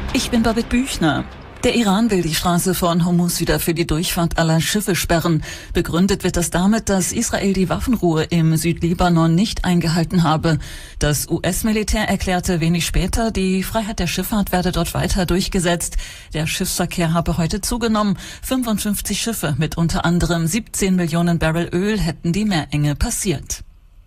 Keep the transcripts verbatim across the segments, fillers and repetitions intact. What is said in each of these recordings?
Ich bin Babette Büchner. Der Iran will die Straße von Hormuz wieder für die Durchfahrt aller Schiffe sperren. Begründet wird das damit, dass Israel die Waffenruhe im Südlibanon nicht eingehalten habe. Das U S-Militär erklärte wenig später, die Freiheit der Schifffahrt werde dort weiter durchgesetzt. Der Schiffsverkehr habe heute zugenommen. fünfundfünfzig Schiffe mit unter anderem siebzehn Millionen Barrel Öl hätten die Meerenge passiert.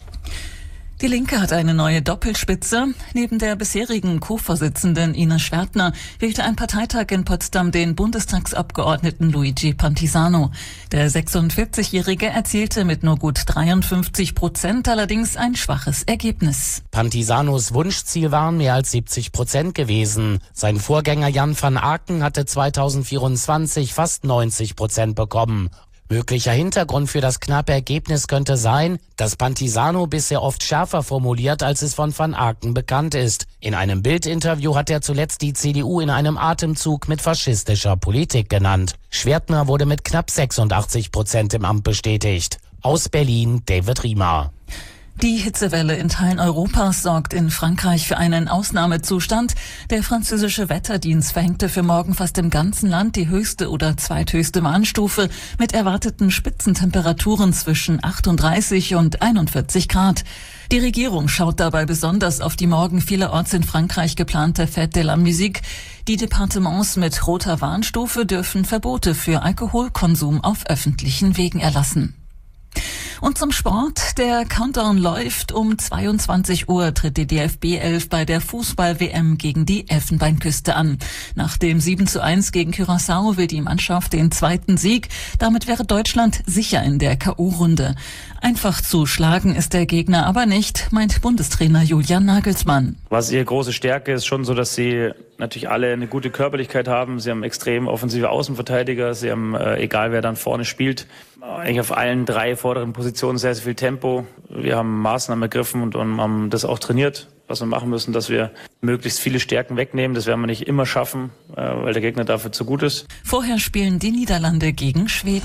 Die Linke hat eine neue Doppelspitze. Neben der bisherigen Co-Vorsitzenden Ines Schwertner wählte ein Parteitag in Potsdam den Bundestagsabgeordneten Luigi Pantisano. Der sechsundvierzigjährige erzielte mit nur gut dreiundfünfzig Prozent allerdings ein schwaches Ergebnis. Pantisanos Wunschziel waren mehr als siebzig Prozent gewesen. Sein Vorgänger Jan van Aken hatte zweitausendvierundzwanzig fast neunzig Prozent bekommen. Möglicher Hintergrund für das knappe Ergebnis könnte sein, dass Pantisano bisher oft schärfer formuliert, als es von Van Aken bekannt ist. In einem Bild-Interview hat er zuletzt die C D U in einem Atemzug mit faschistischer Politik genannt. Schwertner wurde mit knapp sechsundachtzig Prozent im Amt bestätigt. Aus Berlin, David Riemer. Die Hitzewelle in Teilen Europas sorgt in Frankreich für einen Ausnahmezustand. Der französische Wetterdienst verhängte für morgen fast im ganzen Land die höchste oder zweithöchste Warnstufe mit erwarteten Spitzentemperaturen zwischen achtunddreißig und einundvierzig Grad. Die Regierung schaut dabei besonders auf die morgen vielerorts in Frankreich geplante Fête de la Musique. Die Departements mit roter Warnstufe dürfen Verbote für Alkoholkonsum auf öffentlichen Wegen erlassen. Und zum Sport. Der Countdown läuft. Um zweiundzwanzig Uhr tritt die D F B elf bei der Fußball-W M gegen die Elfenbeinküste an. Nach dem sieben zu eins gegen Curaçao will die Mannschaft den zweiten Sieg. Damit wäre Deutschland sicher in der K O-Runde. Einfach zu schlagen ist der Gegner aber nicht, meint Bundestrainer Julian Nagelsmann. Was ihre große Stärke ist schon so, dass sie natürlich alle eine gute Körperlichkeit haben. Sie haben extrem offensive Außenverteidiger. Sie haben, äh, egal wer dann vorne spielt, eigentlich auf allen drei vorderen Positionen sehr, sehr viel Tempo. Wir haben Maßnahmen ergriffen und, und haben das auch trainiert, was wir machen müssen, dass wir möglichst viele Stärken wegnehmen. Das werden wir nicht immer schaffen, äh, weil der Gegner dafür zu gut ist. Vorher spielen die Niederlande gegen Schweden.